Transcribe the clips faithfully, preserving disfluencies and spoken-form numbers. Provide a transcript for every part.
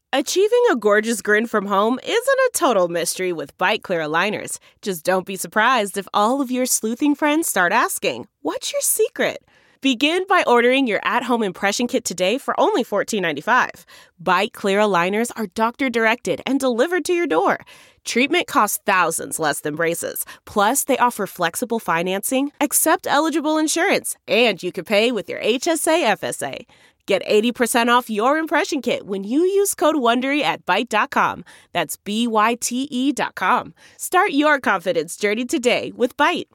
Achieving a gorgeous grin from home isn't a total mystery with Byte Clear aligners. Just don't be surprised if all of your sleuthing friends start asking, "What's your secret?" Begin by ordering your at-home impression kit today for only fourteen ninety-five. Byte Clear aligners are doctor-directed and delivered to your door. Treatment costs thousands less than braces. Plus, they offer flexible financing, accept eligible insurance, and you can pay with your H S A F S A. Get eighty percent off your impression kit when you use code WONDERY at byte dot com. That's B Y T E dot com. Start your confidence journey today with Byte.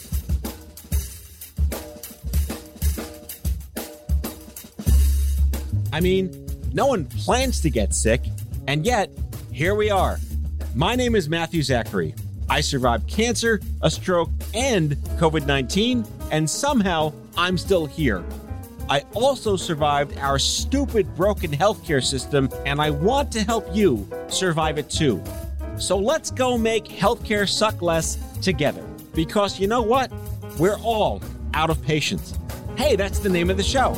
I mean, no one plans to get sick, and yet, here we are. My name is Matthew Zachary. I survived cancer, a stroke, and covid nineteen, and somehow I'm still here. I also survived our stupid, broken healthcare system, and I want to help you survive it too. So let's go make healthcare suck less together. Because you know what? We're all out of patience. Hey, that's the name of the show.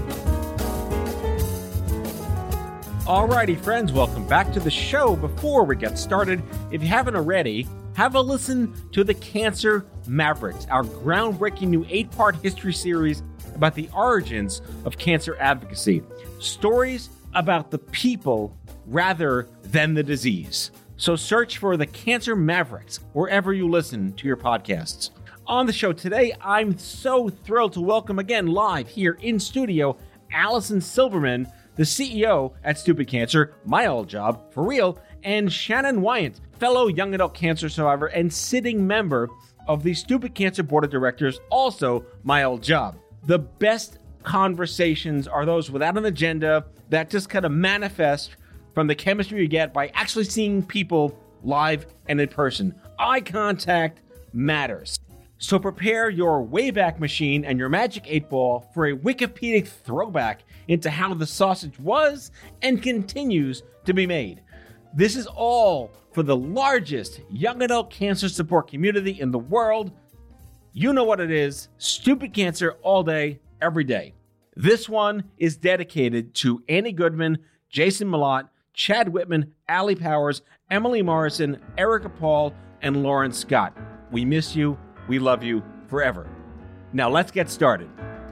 Alrighty, friends, welcome back to the show. Before we get started, if you haven't already, have a listen to The Cancer Mavericks, our groundbreaking new eight-part history series about the origins of cancer advocacy. Stories about the people rather than the disease. So search for The Cancer Mavericks wherever you listen to your podcasts. On the show today, I'm so thrilled to welcome again live here in studio, Allison Silverman, the C E O at Stupid Cancer, my old job, for real, and Shannon Wyant, fellow young adult cancer survivor and sitting member of the Stupid Cancer Board of Directors, also my old job. The best conversations are those without an agenda that just kind of manifest from the chemistry you get by actually seeing people live and in person. Eye contact matters. So prepare your Wayback Machine and your Magic eight Ball for a Wikipedia throwback into how the sausage was and continues to be made. This is all for the largest young adult cancer support community in the world. You know what it is. Stupid Cancer all day, every day. This one is dedicated to Annie Goodman, Jason Malott, Chad Whitman, Allie Powers, Emily Morrison, Erica Paul, and Lauren Scott. We miss you. We love you forever. Now let's get started.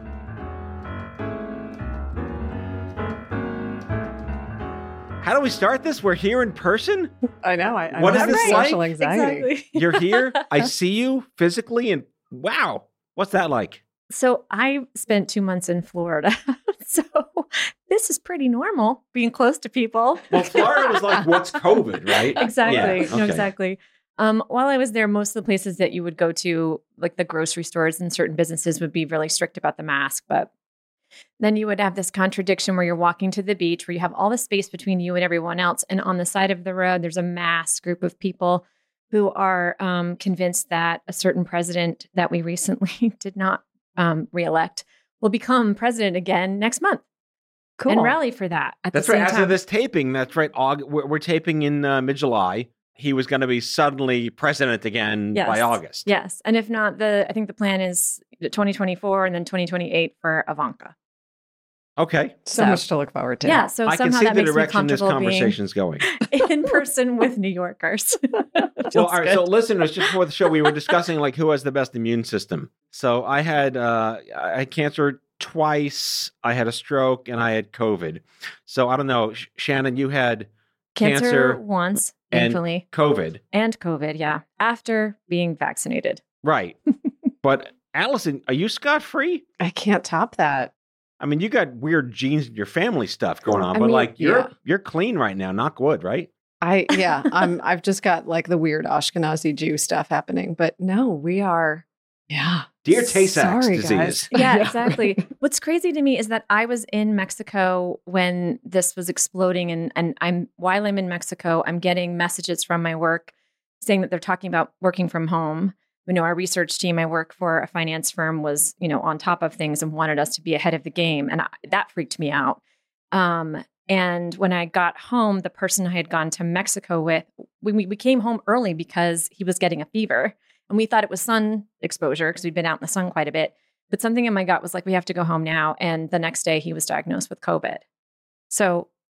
How do we start this? We're here in person? I know. I, I what is this like? Social anxiety. Exactly. You're here. I see you physically, and wow, what's that like? So I spent two months in Florida. So this is pretty normal, being close to people. Well, Florida was like, what's COVID, right? Exactly. Yeah, okay. No, exactly. Um, while I was there, most of the places that you would go to, like the grocery stores and certain businesses, would be really strict about the mask. But then you would have this contradiction where you're walking to the beach, where you have all the space between you and everyone else. And on the side of the road, there's a mass group of people who are um, convinced that a certain president that we recently did not um, reelect will become president again next month. Cool. And rally for that at That's the same right. As time. of this taping, that's right. Aug- we're, we're taping in uh, mid-July. He was going to be suddenly president again Yes. by August. Yes. And if not, the I think the plan is twenty twenty-four and then twenty twenty-eight for Ivanka. Okay. So, So- much to look forward to. Yeah. So I can somehow see that the makes me direction this comfortable conversation's going. being in person with New Yorkers. Well, all right, so listeners, just before the show, we were discussing like who has the best immune system. So I had uh, I had cancer twice, I had a stroke, and I had COVID. So I don't know, Sh- Shannon, you had Cancer, Cancer once, and thankfully. COVID, And COVID, yeah. After being vaccinated. right? But Allison, are you scot-free? I can't top that. I mean, you got weird genes in your family stuff going on, I but mean, like you're yeah. you're clean right now, knock wood, right? I yeah, I'm I've just got like the weird Ashkenazi Jew stuff happening. But no, we are yeah. Dear Tay-Sachs Sorry, disease. guys. Yeah, exactly. What's crazy to me is that I was in Mexico when this was exploding, and and I'm while I'm in Mexico, I'm getting messages from my work saying that they're talking about working from home. You know, our research team, I work for a finance firm, was, you know, on top of things and wanted us to be ahead of the game. And I, that freaked me out. Um, and when I got home, the person I had gone to Mexico with, we, we came home early because he was getting a fever. And we thought it was sun exposure because we'd been out in the sun quite a bit. But something in my gut was like, we have to go home now. And the next day he was diagnosed with COVID. So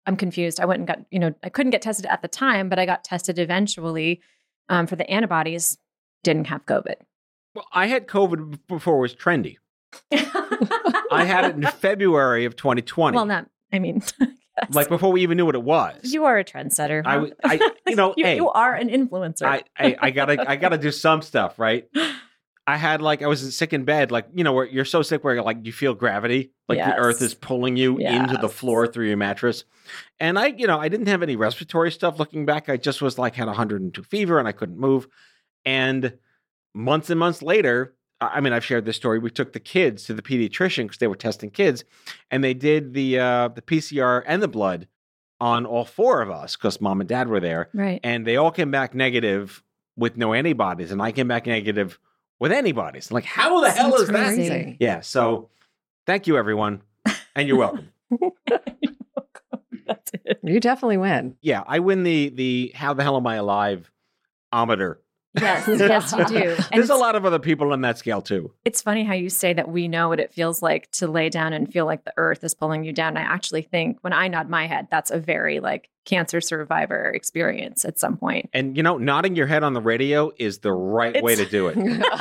I'm confused. I went and got, you know, I couldn't get tested at the time, but I got tested eventually um, for the antibodies. Didn't have COVID. Well, I had COVID before it was trendy. I had it in February of twenty twenty. Well, not, I mean, yes. Like before we even knew what it was. You are a trendsetter. I, w- I you know, you, hey, you are an influencer. I, I, I gotta, I gotta do some stuff, right? I had like, I was sick in bed, like, you know, where you're so sick where like you feel gravity, like Yes. the earth is pulling you Yes. into the floor through your mattress. And I, you know, I didn't have any respiratory stuff looking back. I just was like, had one hundred two fever and I couldn't move. And months and months later, I mean, I've shared this story. We took the kids to the pediatrician because they were testing kids, and they did the uh, the P C R and the blood on all four of us because mom and dad were there. Right. And they all came back negative with no antibodies, and I came back negative with antibodies. Like, how the hell That's is that? crazy. Yeah. So, thank you, everyone, and you're welcome. That's it. You definitely win. Yeah, I win the the how the hell am I alive ometer. Yes, yes, you do. And There's a it's- lot of other people on that scale too. It's funny how you say that we know what it feels like to lay down and feel like the earth is pulling you down. I actually think when I nod my head, that's a very like cancer survivor experience at some point. And you know, nodding your head on the radio is the right way to It's- do it.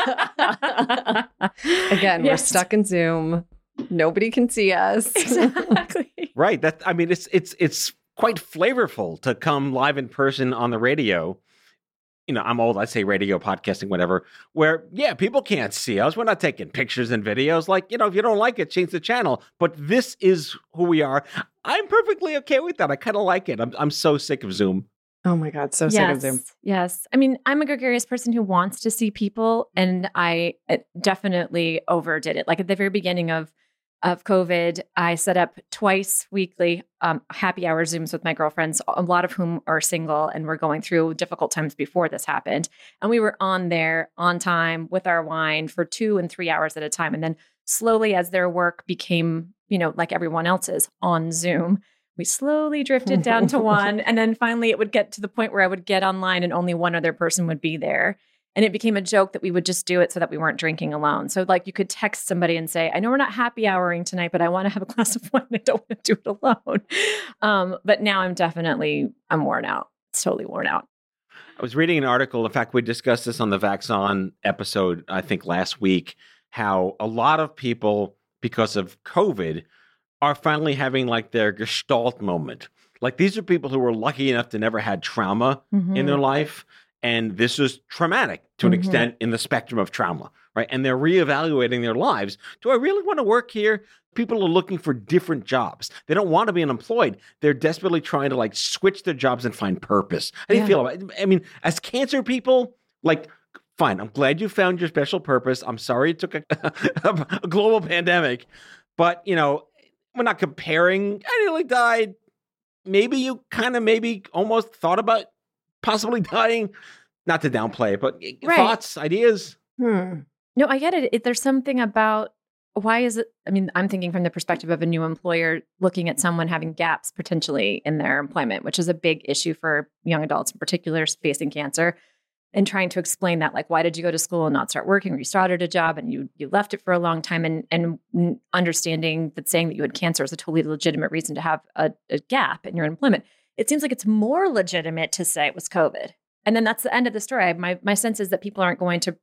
Again, we're Yes. stuck in Zoom. Nobody can see us. Exactly. Right. That I mean, it's it's it's quite flavorful to come live in person on the radio. You know, I'm old. I say radio, podcasting, whatever. Where yeah, people can't see us. We're not taking pictures and videos. Like you know, if you don't like it, change the channel. But this is who we are. I'm perfectly okay with that. I kind of like it. I'm I'm so sick of Zoom. Oh my God, so sick yes, of Zoom. yes. I mean, I'm a gregarious person who wants to see people, and I uh, definitely overdid it. Like at the very beginning of of COVID, I set up twice weekly um, happy hour Zooms with my girlfriends, a lot of whom are single and were going through difficult times before this happened. And we were on there on time with our wine for two and three hours at a time. And then slowly, as their work became, you know, like everyone else's on Zoom, we slowly drifted down to one. And then finally, it would get to the point where I would get online and only one other person would be there. And it became a joke that we would just do it so that we weren't drinking alone. So like you could text somebody and say, I know we're not happy houring tonight, but I want to have a glass of wine. I don't want to do it alone. Um, but now I'm definitely, I'm worn out. It's totally worn out. I was reading an article. In fact, we discussed this on the Vax On episode, I think last week, how a lot of people, because of COVID, are finally having like their gestalt moment. Like these are people who were lucky enough to never had trauma Mm-hmm. in their life. And this is traumatic to an Mhm. extent in the spectrum of trauma, right? And they're reevaluating their lives. Do I really want to work here? People are looking for different jobs. They don't want to be unemployed. They're desperately trying to like switch their jobs and find purpose. How do you Yeah. feel about it? I mean, as cancer people, like, fine, I'm glad you found your special purpose. I'm sorry it took a, a global pandemic, but you know, we're not comparing. I nearly died. Maybe you kind of maybe almost thought about possibly dying. Not to downplay it, but Right. thoughts, ideas. Hmm. No, I get it. it. There's something about why is it? I mean, I'm thinking from the perspective of a new employer looking at someone having gaps potentially in their employment, which is a big issue for young adults in particular facing cancer, and trying to explain that, like, why did you go to school and not start working, or you started a job and you you left it for a long time, and and understanding that saying that you had cancer is a totally legitimate reason to have a, a gap in your employment. It seems like it's more legitimate to say it was COVID. And then that's the end of the story. My my sense is that people aren't going to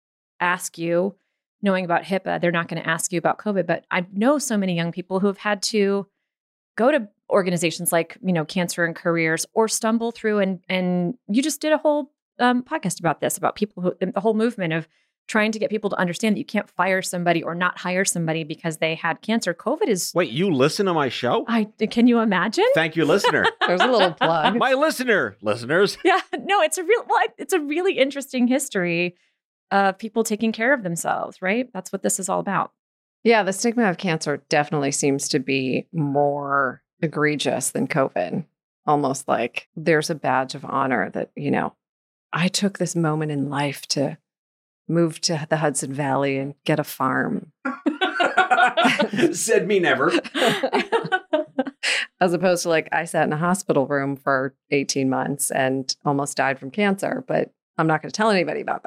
ask you, knowing about HIPAA, they're not going to ask you about COVID. But I know so many young people who have had to go to organizations like, you know, Cancer and Careers, or stumble through. And and you just did a whole um, podcast about this, about people who, the whole movement of trying to get people to understand that you can't fire somebody or not hire somebody because they had cancer. COVID is. Wait, you listen to my show? I can you imagine? Thank you, listener. There's a little plug. My listener, listeners. Yeah, no, it's a real, well, it's a really interesting history of people taking care of themselves, right? That's what this is all about. Yeah, the stigma of cancer definitely seems to be more egregious than COVID. Almost like there's a badge of honor that, you know, I took this moment in life to move to the Hudson Valley and get a farm. Said me never. As opposed to like, I sat in a hospital room for eighteen months and almost died from cancer, but I'm not going to tell anybody about that.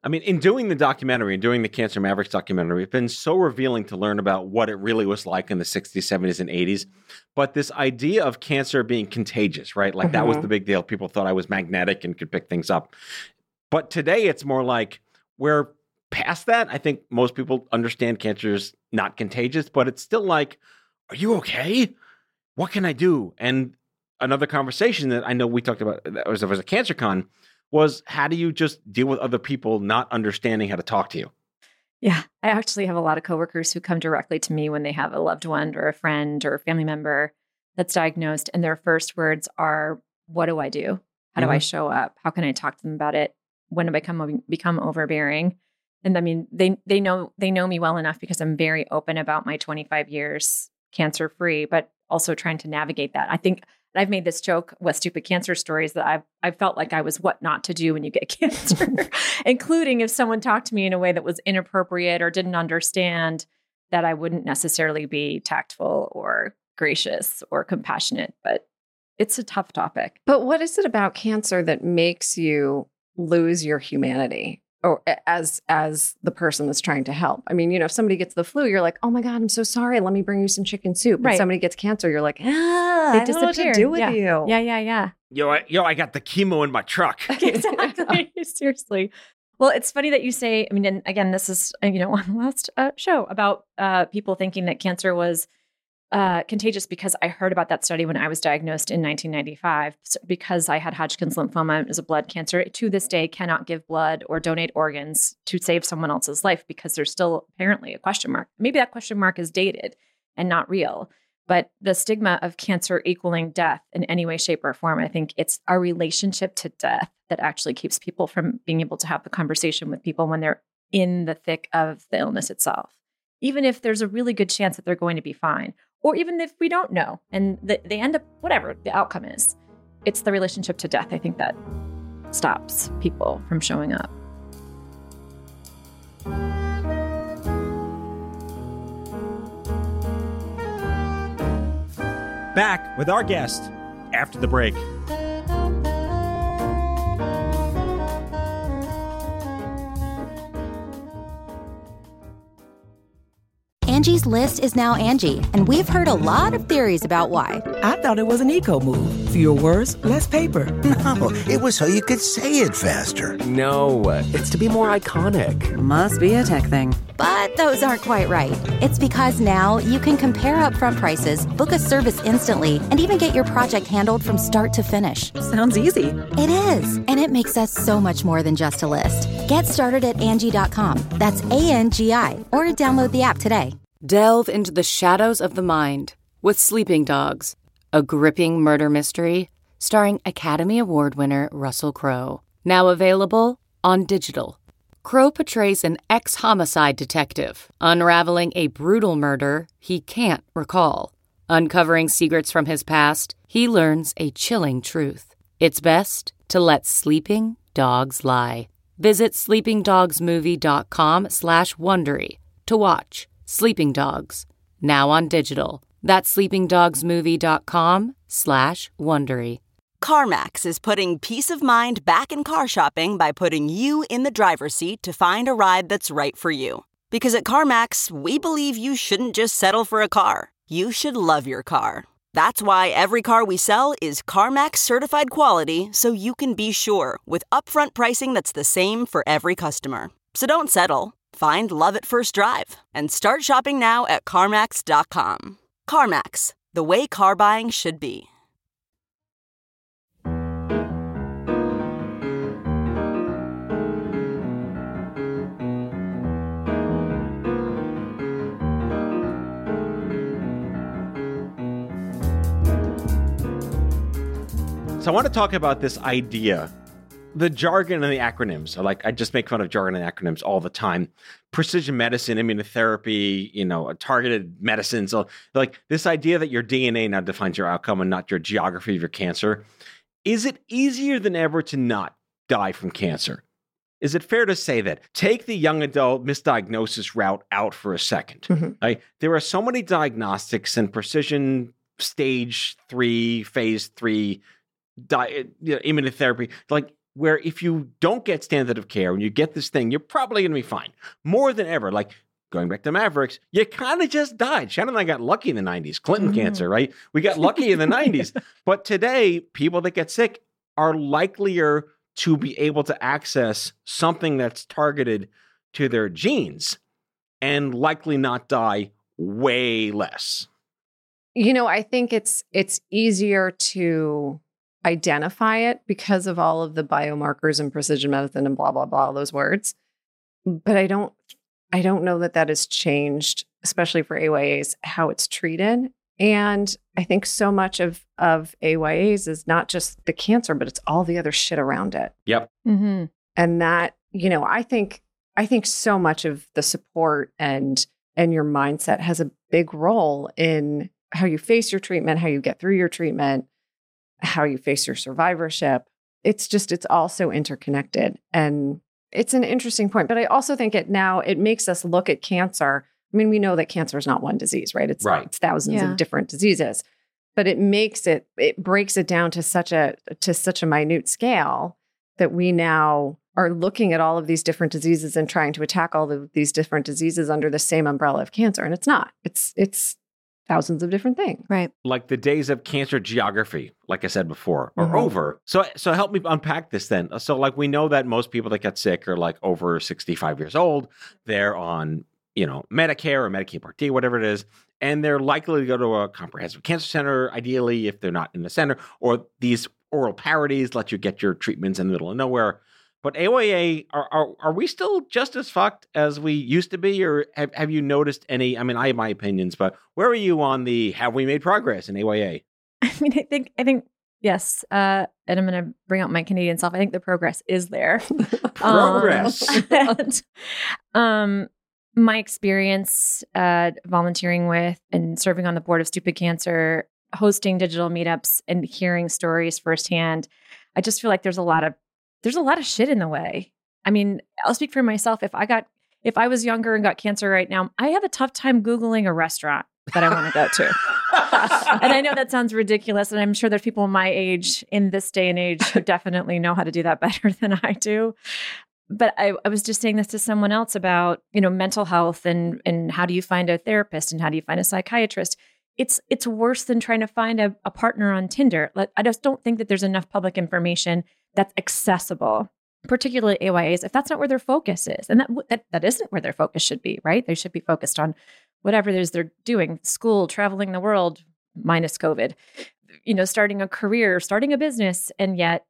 I mean, in doing the documentary and doing the Cancer Mavericks documentary, it's been so revealing to learn about what it really was like in the sixties, seventies, and eighties. But this idea of cancer being contagious, right? Like mm-hmm. that was the big deal. People thought I was magnetic and could pick things up. But today it's more like we're past that. I think most people understand cancer is not contagious, but it's still like, are you okay? What can I do? And another conversation that I know we talked about that was, was a Cancer Con was how do you just deal with other people not understanding how to talk to you? Yeah, I actually have a lot of coworkers who come directly to me when they have a loved one or a friend or a family member that's diagnosed, and their first words are, what do I do? How do mm-hmm. I show up? How can I talk to them about it? When do I become, become overbearing? And I mean, they they know they know me well enough because I'm very open about my twenty-five years cancer-free, but also trying to navigate that. I think I've made this joke with Stupid Cancer Stories that I've I felt like I was what not to do when you get cancer, including if someone talked to me in a way that was inappropriate or didn't understand, that I wouldn't necessarily be tactful or gracious or compassionate. But it's a tough topic. But what is it about cancer that makes you lose your humanity? Or as as the person that's trying to help. I mean, you know, if somebody gets the flu, you're like, oh my God, I'm so sorry. Let me bring you some chicken soup. Right. If somebody gets cancer, you're like, ah, they I don't know what to do with yeah. you. Yeah, yeah, yeah. Yo, I, yo, I got the chemo in my truck. Exactly. Seriously. Well, it's funny that you say, I mean, and again, this is, you know, on the last uh, show about uh, people thinking that cancer was uh, contagious, because I heard about that study when I was diagnosed in nineteen ninety-five, so because I had Hodgkin's lymphoma. It was a blood cancer. To this day, cannot give blood or donate organs to save someone else's life because there's still apparently a question mark. Maybe that question mark is dated and not real. But the stigma of cancer equaling death in any way, shape, or form, I think it's our relationship to death that actually keeps people from being able to have the conversation with people when they're in the thick of the illness itself. Even if there's a really good chance that they're going to be fine, or even if we don't know and th- they end up, whatever the outcome is, it's the relationship to death, I think, that stops people from showing up. Back with our guest after the break. Angie's List is now Angie, and we've heard a lot of theories about why. I thought it was an eco move. Fewer words, less paper. No, it was so you could say it faster. No, it's to be more iconic. Must be a tech thing. But those aren't quite right. It's because now you can compare upfront prices, book a service instantly, and even get your project handled from start to finish. Sounds easy. It is, and it makes us so much more than just a list. Get started at Angie dot com. That's A N G I, or download the app today. Delve into the shadows of the mind with Sleeping Dogs, a gripping murder mystery starring Academy Award winner Russell Crowe. Now available on digital. Crowe portrays an ex-homicide detective unraveling a brutal murder he can't recall. Uncovering secrets from his past, he learns a chilling truth. It's best to let sleeping dogs lie. Visit sleepingdogsmovie.com slash Wondery to watch Sleeping Dogs, now on digital. That's sleepingdogsmovie.com slash Wondery. CarMax is putting peace of mind back in car shopping by putting you in the driver's seat to find a ride that's right for you. Because at CarMax, we believe you shouldn't just settle for a car. You should love your car. That's why every car we sell is CarMax certified quality, so you can be sure with upfront pricing that's the same for every customer. So don't settle. Find love at first drive and start shopping now at CarMax dot com. CarMax, the way car buying should be. So I want to talk about this idea. The jargon and the acronyms are like, I just make fun of jargon and acronyms all the time. Precision medicine, immunotherapy, you know, targeted medicine. So like this idea that your D N A now defines your outcome and not your geography of your cancer. Is it easier than ever to not die from cancer? Is it fair to say that? Take the young adult misdiagnosis route out for a second. Mm-hmm. Right? There are so many diagnostics and precision stage three, phase three, di- you know, immunotherapy. Like, where if you don't get standard of care and you get this thing, you're probably going to be fine. More than ever, like going back to Mavericks, you kind of just died. Shannon and I got lucky in the nineties. Clinton mm. cancer, right? We got lucky in the nineties. But today, people that get sick are likelier to be able to access something that's targeted to their genes and likely not die way less. You know, I think it's it's easier to identify it because of all of the biomarkers and precision medicine and blah, blah, blah, those words. But I don't, I don't know that that has changed, especially for A Y As, how it's treated. And I think so much of, of A Y As is not just the cancer, but it's all the other shit around it. Yep. Mm-hmm. And that, you know, I think, I think so much of the support and, and your mindset has a big role in how you face your treatment, how you get through your treatment, how you face your survivorship. It's just, it's all so interconnected. And it's an interesting point. But I also think it now, it makes us look at cancer. I mean, we know that cancer is not one disease, right? It's, right. it's thousands yeah. of different diseases. But it makes it, it breaks it down to such a, to such a minute scale that we now are looking at all of these different diseases and trying to attack all of these different diseases under the same umbrella of cancer. And it's not. It's, it's, thousands of different things. Right. Like the days of cancer geography, like I said before, are mm-hmm. over. So so help me unpack this then. So like we know that most people that get sick are like over sixty-five years old. They're on, you know, Medicare or Medicaid Part D, whatever it is. And they're likely to go to a comprehensive cancer center, ideally, if they're not in the center, or these oral parities let you get your treatments in the middle of nowhere. But A Y A, are, are are we still just as fucked as we used to be? Or have, have you noticed any, I mean, I have my opinions, but where are you on the, have we made progress in A Y A? I mean, I think, I think, yes. Uh, and I'm going to bring out my Canadian self. I think the progress is there. Progress. Um, and, um, my experience uh, volunteering with and serving on the board of Stupid Cancer, hosting digital meetups and hearing stories firsthand, I just feel like there's a lot of There's a lot of shit in the way. I mean, I'll speak for myself. If I got, if I was younger and got cancer right now, I have a tough time Googling a restaurant that I want to go to. And I know that sounds ridiculous. And I'm sure there's people my age in this day and age who definitely know how to do that better than I do. But I, I was just saying this to someone else about, you know, mental health and, and how do you find a therapist and how do you find a psychiatrist? It's it's worse than trying to find a, a partner on Tinder. Like, I just don't think that there's enough public information that's accessible, particularly A Y As, if that's not where their focus is. And that, that that isn't where their focus should be, right? They should be focused on whatever it is they're doing, school, traveling the world, minus COVID, you know, starting a career, starting a business. And yet,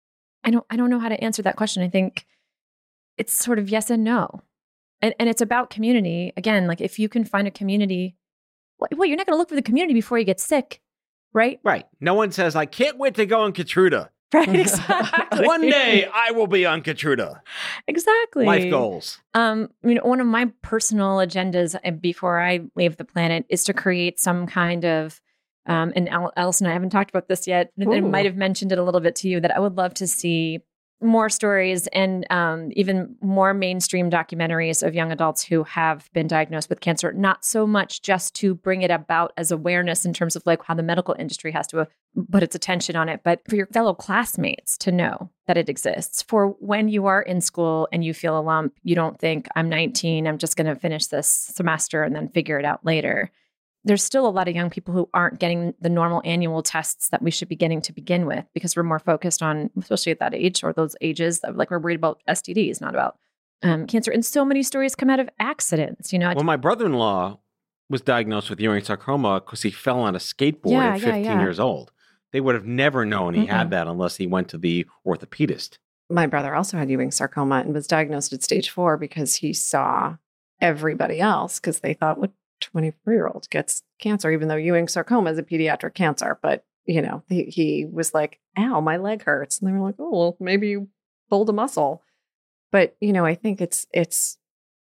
I don't I don't know how to answer that question. I think it's sort of yes and no. And, and it's about community. Again, like if you can find a community, well, you're not going to look for the community before you get sick, right? Right. No one says, I can't wait to go on Keytruda. Right, exactly. One day I will be on Keytruda. Exactly. Life goals. Um, I mean, one of my personal agendas before I leave the planet is to create some kind of, um, and Allison, I haven't talked about this yet. Ooh. I might have mentioned it a little bit to you that I would love to see more stories and um, even more mainstream documentaries of young adults who have been diagnosed with cancer, not so much just to bring it about as awareness in terms of like how the medical industry has to uh, put its attention on it, but for your fellow classmates to know that it exists. For when you are in school and you feel a lump, you don't think, I'm nineteen, I'm just going to finish this semester and then figure it out later. There's still a lot of young people who aren't getting the normal annual tests that we should be getting to begin with because we're more focused on, especially at that age or those ages, that like we're worried about S T Ds, not about um, cancer. And so many stories come out of accidents, you know. Well, my brother-in-law was diagnosed with Ewing sarcoma because he fell on a skateboard yeah, at fifteen yeah, yeah. years old. They would have never known he Mm-mm. had that unless he went to the orthopedist. My brother also had Ewing sarcoma and was diagnosed at stage four because he saw everybody else because they thought, what twenty-four-year-old gets cancer, even though Ewing sarcoma is a pediatric cancer. But, you know, he, he was like, ow, my leg hurts. And they were like, oh, well, maybe you pulled a muscle. But, you know, I think it's, it's,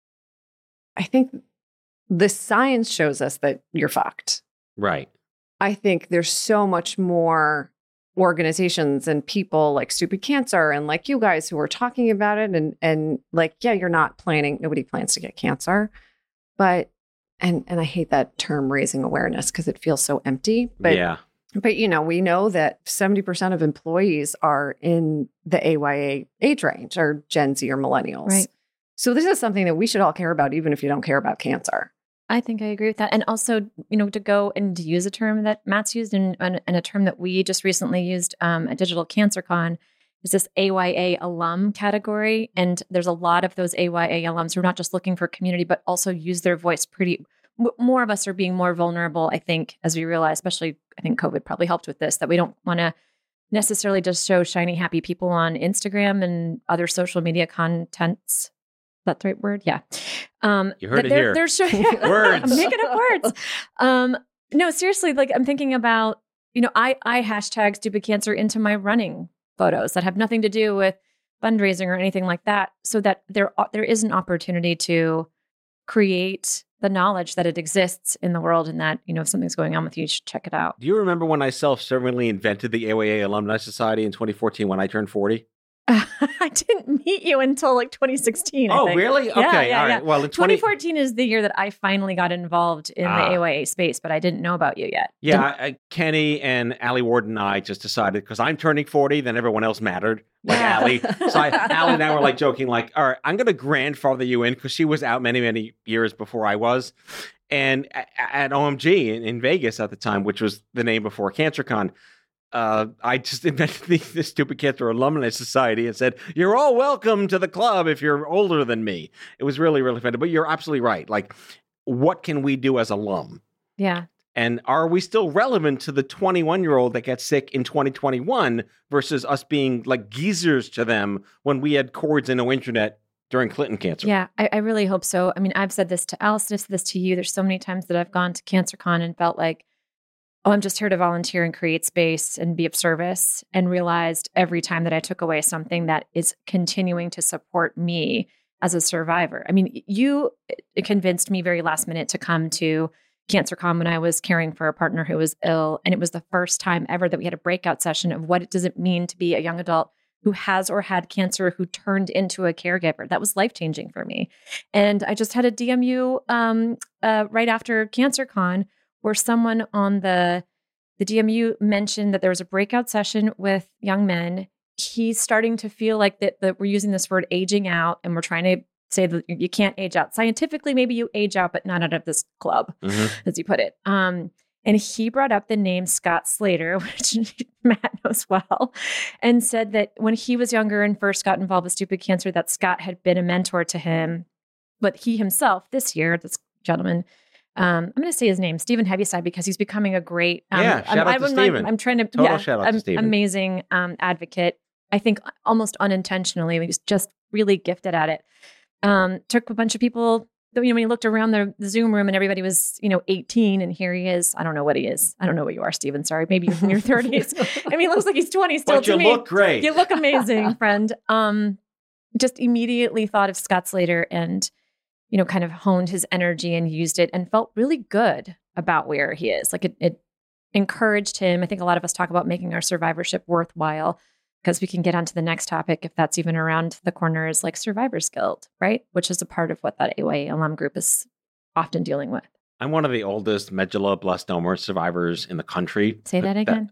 I think the science shows us that you're fucked. Right. I think there's so much more organizations and people like Stupid Cancer and like you guys who are talking about it. And, and like, yeah, you're not planning, nobody plans to get cancer, but And and I hate that term raising awareness because it feels so empty. But yeah. But, you know, we know that seventy percent of employees are in the A Y A age range, or Gen Z or millennials. Right. So this is something that we should all care about, even if you don't care about cancer. I think I agree with that. And also, you know, to go and to use a term that Matt's used and, and, and a term that we just recently used um, at Digital Cancer Con is this A Y A alum category. And there's a lot of those A Y A alums who are not just looking for community, but also use their voice pretty, m- more of us are being more vulnerable, I think, as we realize, especially I think COVID probably helped with this, that we don't want to necessarily just show shiny, happy people on Instagram and other social media contents. That's the right word? Yeah. Um, you heard it they're, here. They're showing, Words. I'm making up words. Um, no, seriously, like I'm thinking about, you know, I, I hashtag stupid cancer into my running photos that have nothing to do with fundraising or anything like that, so that there, there is an opportunity to create the knowledge that it exists in the world, and that, you know, if something's going on with you, you should check it out. Do you remember when I self-servingly invented the A Y A Alumni Society in twenty fourteen when I turned forty? I didn't meet you until like twenty sixteen. Oh, I think. really? Okay. Yeah, yeah, all yeah. right. Well, in twenty twenty fourteen is the year that I finally got involved in Ah. the A Y A space, but I didn't know about you yet. Yeah, I, I, Kenny and Allie Ward and I just decided, because I'm turning forty, then everyone else mattered, like Yeah. Allie. So I, Allie and I were like joking, like, all right, I'm going to grandfather you in, because she was out many, many years before I was. And at, at O M G in, in Vegas at the time, which was the name before CancerCon, uh, I just invented the, the Stupid Cancer Alumni Society and said, you're all welcome to the club if you're older than me. It was really, really fun. But you're absolutely right. Like, what can we do as alum? Yeah. And are we still relevant to the twenty-one-year-old that gets sick in twenty twenty-one versus us being like geezers to them when we had cords and no internet during Clinton cancer? Yeah, I, I really hope so. I mean, I've said this to Allison, I've said this to you. There's so many times that I've gone to CancerCon and felt like, oh, I'm just here to volunteer and create space and be of service, and realized every time that I took away something that is continuing to support me as a survivor. I mean, you it convinced me very last minute to come to CancerCon when I was caring for a partner who was ill. And it was the first time ever that we had a breakout session of what does it mean to be a young adult who has or had cancer, who turned into a caregiver. That was life-changing for me. And I just had a D M U um, uh, right after CancerCon where someone on the, the D M U mentioned that there was a breakout session with young men. He's starting to feel like that, that we're using this word aging out, and we're trying to say that you can't age out. Scientifically, maybe you age out, but not out of this club, Mm-hmm. as you put it. Um, and he brought up the name Scott Slater, which Matt knows well, and said that when he was younger and first got involved with Stupid Cancer, that Scott had been a mentor to him. But he himself, this year, this gentleman, um, I'm going to say his name, Stephen Heaviside, because he's becoming a great, um, Yeah, shout I'm, out to I'm, Stephen. I'm trying to, Total yeah, shout out to am- Stephen. amazing um, advocate. I think almost unintentionally, he was just really gifted at it. Um, took a bunch of people, you know, when he looked around the, the Zoom room and everybody was, you know, eighteen, and here he is. I don't know what he is. I don't know what you are, Stephen. Sorry. Maybe you're in your thirties. I mean, it looks like he's twenty still But to you me. look great. You look amazing, friend. Um, just immediately thought of Scott Slater and, you know, kind of honed his energy and used it and felt really good about where he is. Like it, it encouraged him. I think a lot of us talk about making our survivorship worthwhile, because we can get on to the next topic, if that's even around the corner, is like Survivor's Guild, right? Which is a part of what that A Y A alum group is often dealing with. I'm one of the oldest medulloblastoma survivors in the country. Say that again.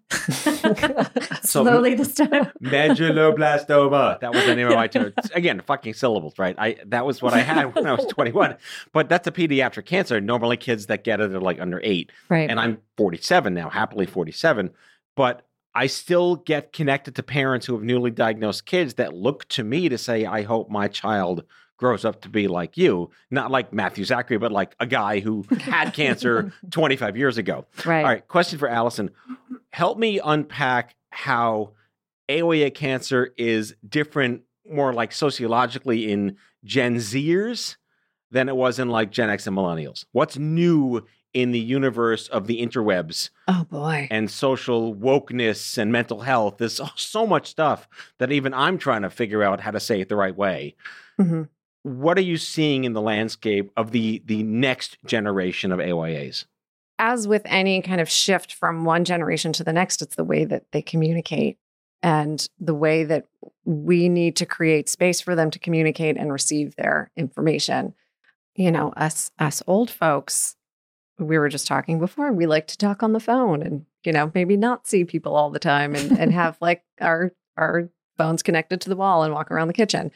So- Slowly this time. Medulloblastoma. That was the name of my tumor. Again, fucking syllables, right? I that was what I had when I was twenty-one. But that's a pediatric cancer. Normally kids that get it are like under eight. Right. And I'm forty-seven now, happily forty-seven. But I still get connected to parents who have newly diagnosed kids that look to me to say, I hope my child grows up to be like you. Not like Matthew Zachary, but like a guy who had cancer twenty-five years ago. Right. All right, question for Allison. Help me unpack how A Y A cancer is different, more like sociologically, in Gen Zers than it was in like Gen X and millennials. What's new in the universe of the interwebs Oh, boy. and social wokeness and mental health? There's so- so much stuff that even I'm trying to figure out how to say it the right way. Mm-hmm. What are you seeing in the landscape of the the next generation of A Y As? As with any kind of shift from one generation to the next, it's the way that they communicate and the way that we need to create space for them to communicate and receive their information. You know, us us old folks, we were just talking before, we like to talk on the phone and you know, maybe not see people all the time and, and have like our, our phones connected to the wall and walk around the kitchen.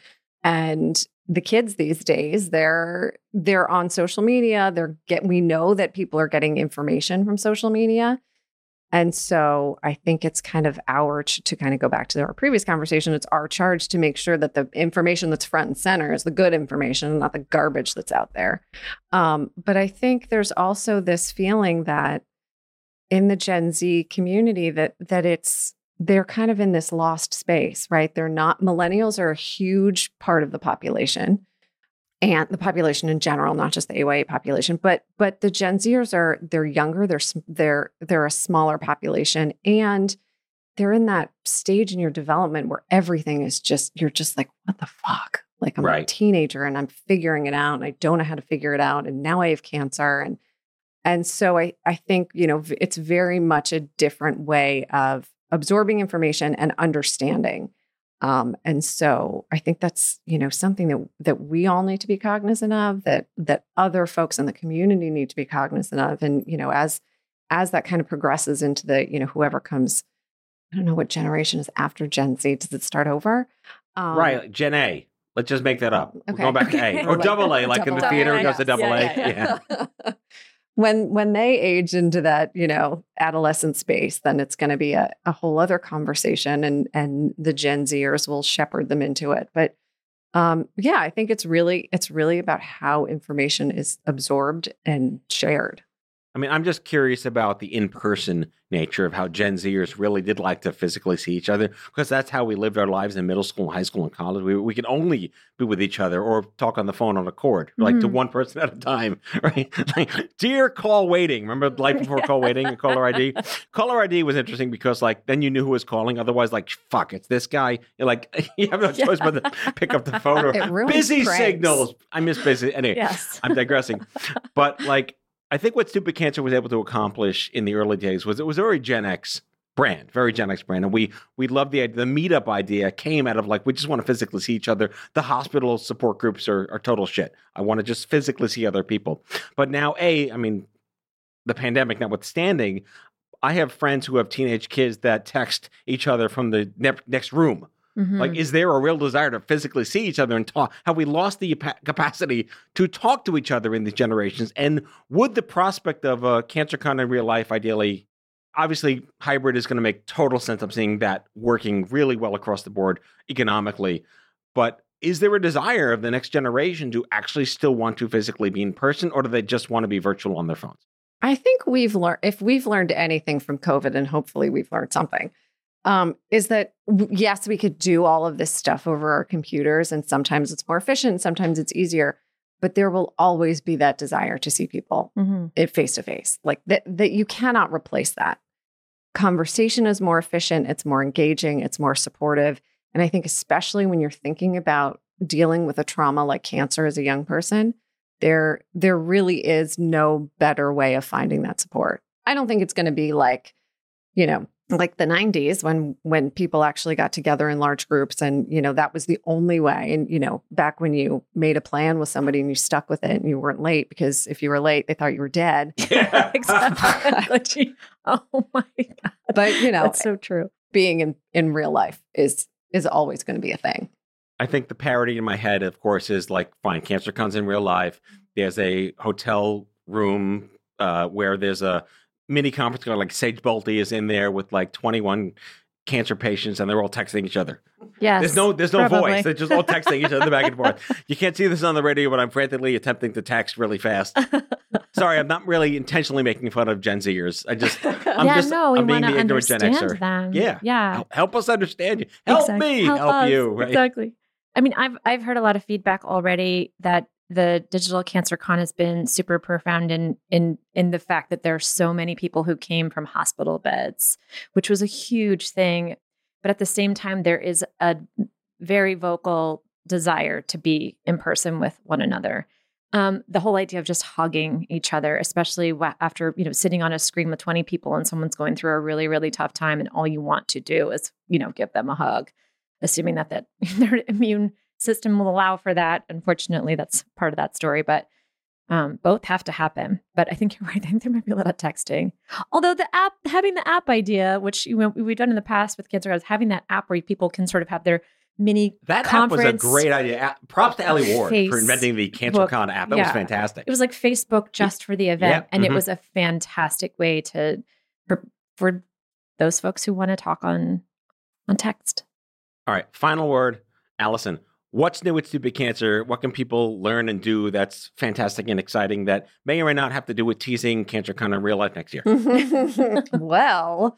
And the kids these days, they're, they're on social media. They're get, we know that people are getting information from social media. And so I think it's kind of our, ch- to kind of go back to our previous conversation, it's our charge to make sure that the information that's front and center is the good information, not the garbage that's out there. Um, but I think there's also this feeling that in the Gen Z community that that it's, they're kind of in this lost space, right? They're not, millennials are a huge part of the population. And the population in general, not just the A Y A population, but but the Gen Zers are they're younger, they're they're they're a smaller population, and they're in that stage in your development where everything is just you're just like, what the fuck? Like I'm right. a teenager and I'm figuring it out, and I don't know how to figure it out, and now I have cancer, and and so I I think you know it's very much a different way of absorbing information and understanding. Um, and so I think that's, you know, something that that we all need to be cognizant of, that that other folks in the community need to be cognizant of. And, you know, as as that kind of progresses into the, you know, whoever comes, I don't know what generation is after Gen Z. Does it start over? Um, right. Gen A. Let's just make that up. Okay. We're going back to A. Or double A, like double in the theater, it goes to double A. Yeah, yeah, yeah. yeah. When when they age into that, you know, adolescent space, then it's going to be a, a whole other conversation, and and the Gen Zers will shepherd them into it. But um, yeah, I think it's really it's really about how information is absorbed and shared. I mean, I'm just curious about the in-person nature of how Gen Zers really did like to physically see each other, because that's how we lived our lives in middle school, high school, and college. We we could only be with each other or talk on the phone on a cord, like mm-hmm. to one person at a time, right? Like, dear call waiting. Remember life before yeah. call waiting and caller I D? Caller I D was interesting because, like, then you knew who was calling. Otherwise, like, fuck, it's this guy. You're like, you have no choice yeah. but to pick up the phone. Or busy pranks. Signals. I miss busy. Anyway, yes. I'm digressing. But, like, I think what Stupid Cancer was able to accomplish in the early days was it was a very Gen X brand, very Gen X brand. And we we loved the idea. The meetup idea came out of like, we just want to physically see each other. The hospital support groups are, are total shit. I want to just physically see other people. But now, A, I mean, the pandemic notwithstanding, I have friends who have teenage kids that text each other from the ne- next room. Mm-hmm. Like, is there a real desire to physically see each other and talk? Have we lost the capacity to talk to each other in these generations? And would the prospect of a CancerCon in real life, ideally, obviously hybrid is going to make total sense. I'm seeing that working really well across the board economically. But is there a desire of the next generation to actually still want to physically be in person, or do they just want to be virtual on their phones? I think we've learned, if we've learned anything from COVID, and hopefully we've learned something, Um, is that, yes, we could do all of this stuff over our computers, and sometimes it's more efficient, sometimes it's easier, but there will always be that desire to see people mm-hmm. face to face. Like that, that you cannot replace that. Conversation is more efficient, it's more engaging, it's more supportive. And I think especially when you're thinking about dealing with a trauma like cancer as a young person, there, there really is no better way of finding that support. I don't think it's going to be like, you know, like the nineties when when people actually got together in large groups, and, you know, that was the only way. And, you know, back when you made a plan with somebody and you stuck with it and you weren't late, because if you were late, they thought you were dead. Yeah, exactly. Oh my God. But, you know, that's so true. Being in, in real life is is always going to be a thing. I think the parody in my head, of course, is like, fine, CancerCon's in real life. There's a hotel room uh, where there's a mini conference call, like Sage Bolte is in there with like twenty-one cancer patients, and they're all texting each other. Yes, there's no there's no probably. voice. They're just all texting each other back and forth. You can't see this on the radio, but I'm frantically attempting to text really fast. Sorry, I'm not really intentionally making fun of Gen Zers. I just I'm yeah, just no, we I'm being want the to ignorant Gen understand Xer. them. Yeah, yeah. Help, help us understand you. Help exactly. me. Help, help us. you. Right? Exactly. I mean, I've I've heard a lot of feedback already that the Digital CancerCon has been super profound in in in the fact that there are so many people who came from hospital beds, which was a huge thing. But at the same time, there is a very vocal desire to be in person with one another. Um, the whole idea of just hugging each other, especially w- after, you know, sitting on a screen with twenty people and someone's going through a really, really tough time, and all you want to do is, you know, give them a hug, assuming that, that their immune system will allow for that. Unfortunately, that's part of that story. But Um, both have to happen, but I think you're right. I think there might be a lot of texting. Although the app, having the app idea, which you know, we've done in the past with Cancer Guys, having that app where people can sort of have their mini that conference. App was a great idea. Props to Ellie Ward for inventing the CancerCon app. That yeah. was fantastic. It was like Facebook just for the event, yep. and mm-hmm. it was a fantastic way to for, for those folks who want to talk on on text. All right, final word, Allison. What's new with Stupid Cancer? What can people learn and do that's fantastic and exciting that may or may not have to do with teasing CancerCon in real life next year? Well,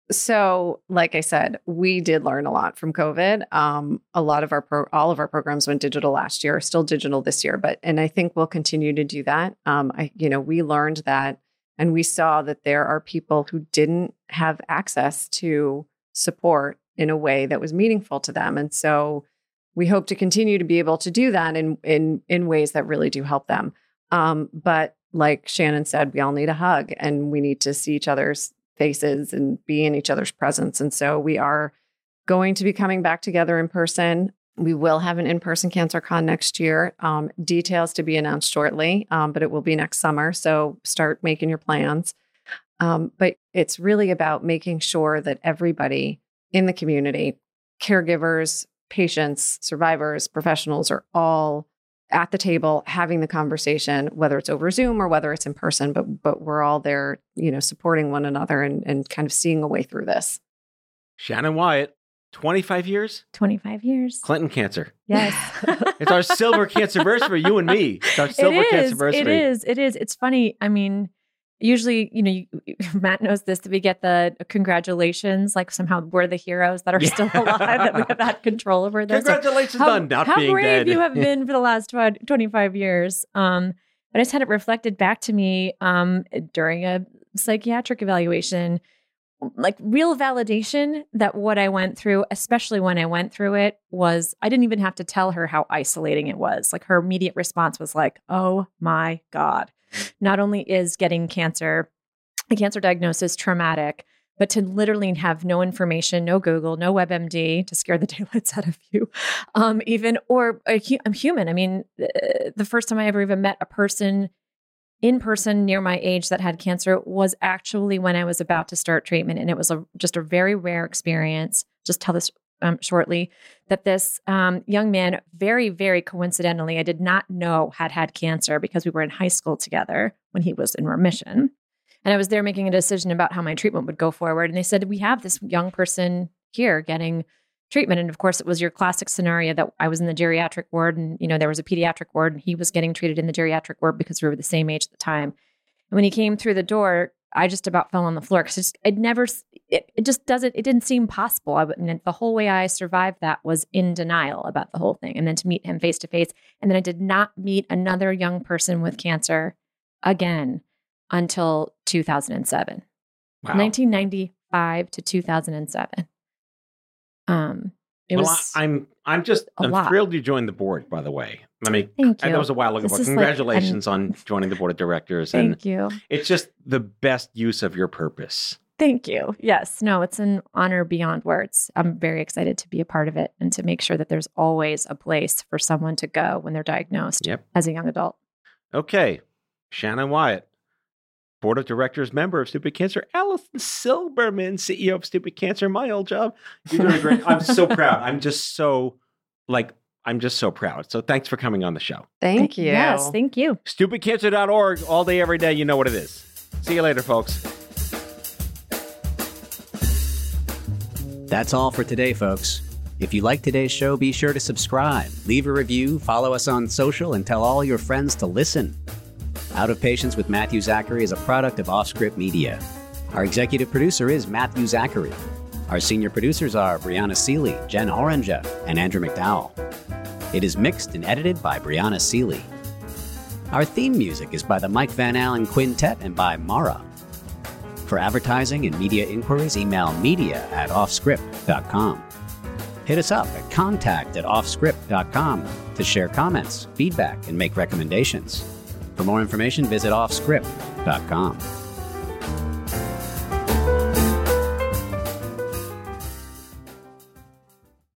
so like I said, we did learn a lot from COVID. Um, a lot of our, pro- all of our programs went digital last year, still digital this year, but, and I think we'll continue to do that. Um, I, you know, we learned that and we saw that there are people who didn't have access to support in a way that was meaningful to them. And so we hope to continue to be able to do that in in in ways that really do help them. Um, but like Shannon said, we all need a hug and we need to see each other's faces and be in each other's presence. And so we are going to be coming back together in person. We will have an in-person CancerCon next year. Um, details to be announced shortly, um, but it will be next summer. So start making your plans. Um, but it's really about making sure that everybody in the community, caregivers, patients, survivors, professionals are all at the table having the conversation, whether it's over Zoom or whether it's in person, but but we're all there, you know, supporting one another and, and kind of seeing a way through this. Shannon Wyatt, twenty-five years? twenty-five years. Clinton Cancer. Yes. It's our silver cancerversary, you and me. It's our silver it is, cancerversary. It is. It is. It's funny. I mean, usually, you know, you, Matt knows this, that we get the congratulations, like somehow we're the heroes that are yeah. still alive, that we have had control over this. Congratulations how, on not how being dead. How brave you have been for the last twenty-five years. Um, but I just had it reflected back to me um, during a psychiatric evaluation, like real validation that what I went through, especially when I went through it, was I didn't even have to tell her how isolating it was. Like her immediate response was like, oh my God. Not only is getting cancer, a cancer diagnosis traumatic, but to literally have no information, no Google, no WebMD to scare the daylights out of you, um, even, or a, I'm human. I mean, the first time I ever even met a person in person near my age that had cancer was actually when I was about to start treatment. And it was a, just a very rare experience. Just tell this Um, shortly, that this um, young man, very, very coincidentally, I did not know had had cancer because we were in high school together when he was in remission. And I was there making a decision about how my treatment would go forward. And they said, we have this young person here getting treatment. And of course, it was your classic scenario that I was in the geriatric ward and, you know, there was a pediatric ward and he was getting treated in the geriatric ward because we were the same age at the time. And when he came through the door, I just about fell on the floor because it never, it, it just doesn't, it didn't seem possible. I mean, the whole way I survived that was in denial about the whole thing. And then to meet him face to face. And then I did not meet another young person with cancer again until two thousand seven. Wow. nineteen ninety-five to two thousand seven. Um, it well, was I, I'm, I'm just, I'm lot. thrilled you joined the board, by the way. I mean, Thank I, you. that was a while ago, This but is congratulations like, on joining the board of directors. Thank and you. It's just the best use of your purpose. Thank you. Yes. No, it's an honor beyond words. I'm very excited to be a part of it and to make sure that there's always a place for someone to go when they're diagnosed yep. as a young adult. Okay. Shannon Wyatt, board of directors member of Stupid Cancer. Allison Silberman, C E O of Stupid Cancer, my old job. You're doing great. I'm so proud. I'm just so, like, I'm just so proud. So thanks for coming on the show. Thank you. Yes, thank you. stupid cancer dot org, all day, every day. You know what it is. See you later, folks. That's all for today, folks. If you like today's show, be sure to subscribe, leave a review, follow us on social, and tell all your friends to listen. Out of Patience with Matthew Zachary is a product of Offscript Media. Our executive producer is Matthew Zachary. Our senior producers are Brianna Seeley, Jen Horanger, and Andrew McDowell. It is mixed and edited by Brianna Seeley. Our theme music is by the Mike Van Allen Quintet and by Mara. For advertising and media inquiries, email media at offscript dot com. Hit us up at contact at offscript dot com to share comments, feedback, and make recommendations. For more information, visit offscript dot com.